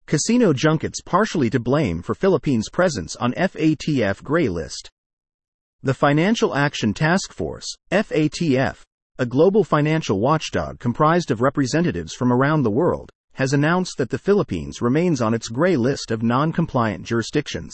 Casino junkets partially to blame for Philippines' presence on FATF gray list. The Financial Action Task Force, FATF, a global financial watchdog comprised of representatives from around the world, has announced that the Philippines remains on its gray list of non-compliant jurisdictions.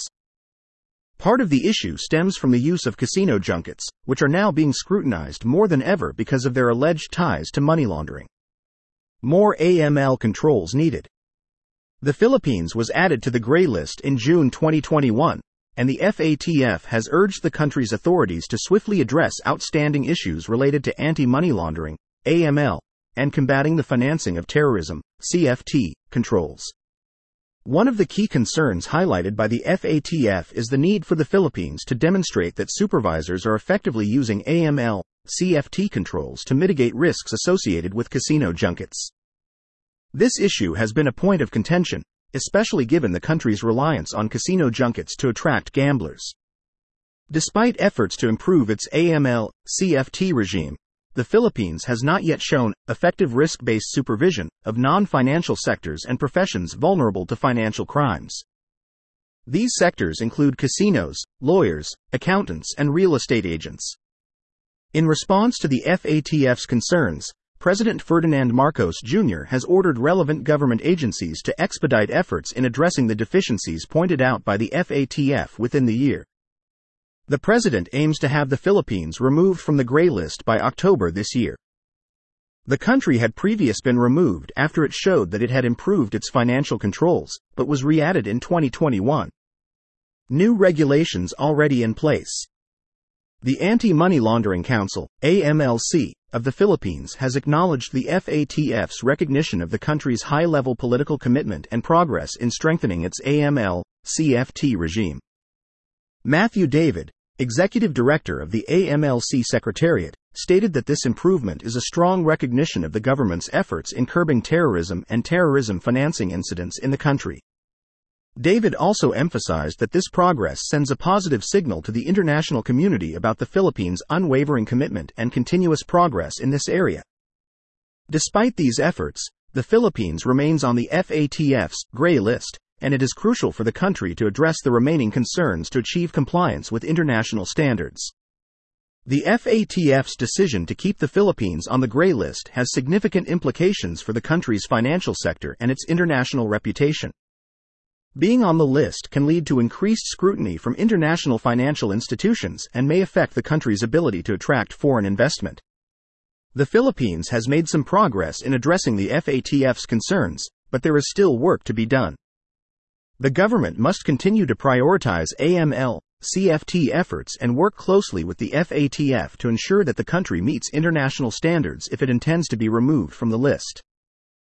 Part of the issue stems from the use of casino junkets, which are now being scrutinized more than ever because of their alleged ties to money laundering. More AML controls needed. The Philippines was added to the gray list in June 2021, and the FATF has urged the country's authorities to swiftly address outstanding issues related to anti-money laundering, AML, and combating the financing of terrorism, CFT, controls. One of the key concerns highlighted by the FATF is the need for the Philippines to demonstrate that supervisors are effectively using AML, CFT controls to mitigate risks associated with casino junkets. This issue has been a point of contention, especially given the country's reliance on casino junkets to attract gamblers. Despite efforts to improve its AML, CFT regime, the Philippines has not yet shown effective risk-based supervision of non-financial sectors and professions vulnerable to financial crimes. These sectors include casinos, lawyers, accountants, and real estate agents. In response to the FATF's concerns, President Ferdinand Marcos Jr. has ordered relevant government agencies to expedite efforts in addressing the deficiencies pointed out by the FATF within the year. The president aims to have the Philippines removed from the gray list by October this year. The country had previously been removed after it showed that it had improved its financial controls, but was re-added in 2021. New regulations already in place. The Anti-Money Laundering Council, AMLC, of the Philippines has acknowledged the FATF's recognition of the country's high-level political commitment and progress in strengthening its AML, CFT regime. Matthew David, executive director of the AMLC Secretariat, stated that this improvement is a strong recognition of the government's efforts in curbing terrorism and terrorism financing incidents in the country. David also emphasized that this progress sends a positive signal to the international community about the Philippines' unwavering commitment and continuous progress in this area. Despite these efforts, the Philippines remains on the FATF's gray list, and it is crucial for the country to address the remaining concerns to achieve compliance with international standards. The FATF's decision to keep the Philippines on the gray list has significant implications for the country's financial sector and its international reputation. Being on the list can lead to increased scrutiny from international financial institutions and may affect the country's ability to attract foreign investment. The Philippines has made some progress in addressing the FATF's concerns, but there is still work to be done. The government must continue to prioritize AML, CFT efforts and work closely with the FATF to ensure that the country meets international standards if it intends to be removed from the list.